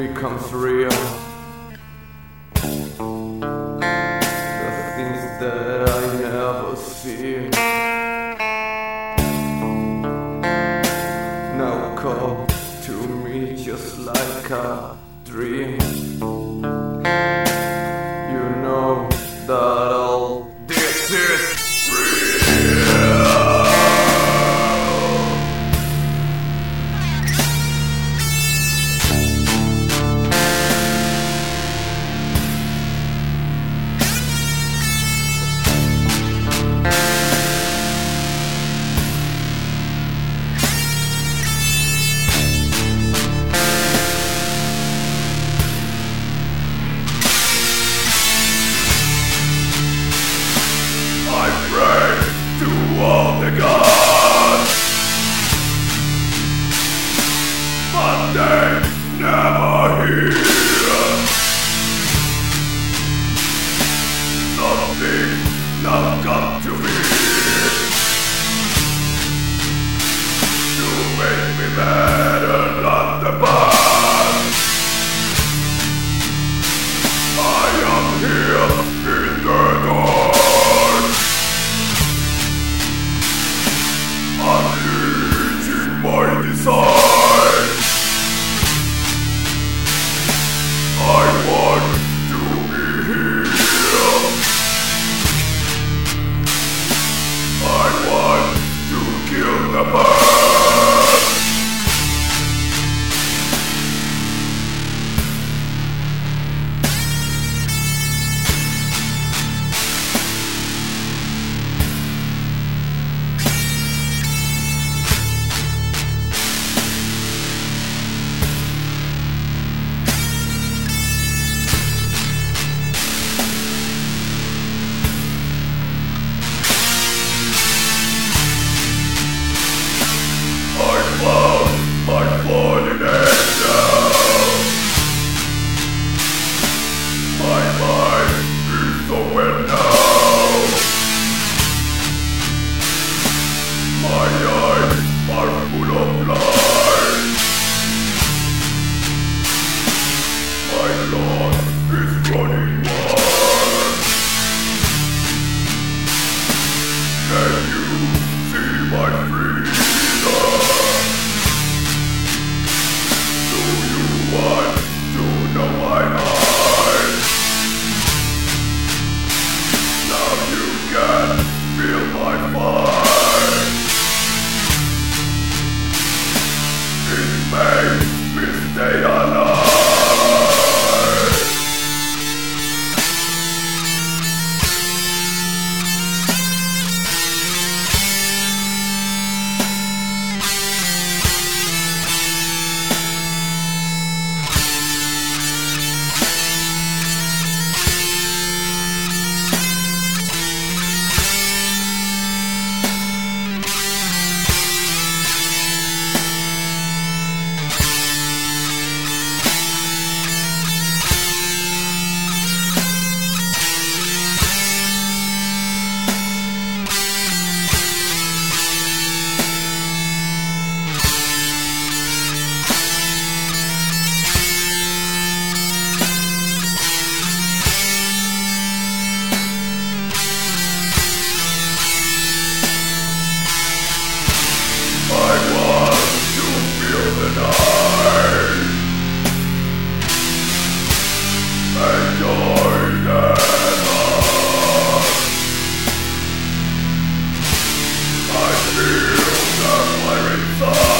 becomes real. The things that I never see now come to me just like a dream. You know that all this is real. All the gods, but they never hear something now got to me to make me better than the past. I am here in the dark. My design, I want to be here. I want to kill the past. My fallen angel, my mind is aware now. My eyes are full of light. My blood is running wild. Can you see my freedom? Want to know my eyes? Now you can feel my fire. It makes me stay alive. I feel the fire inside.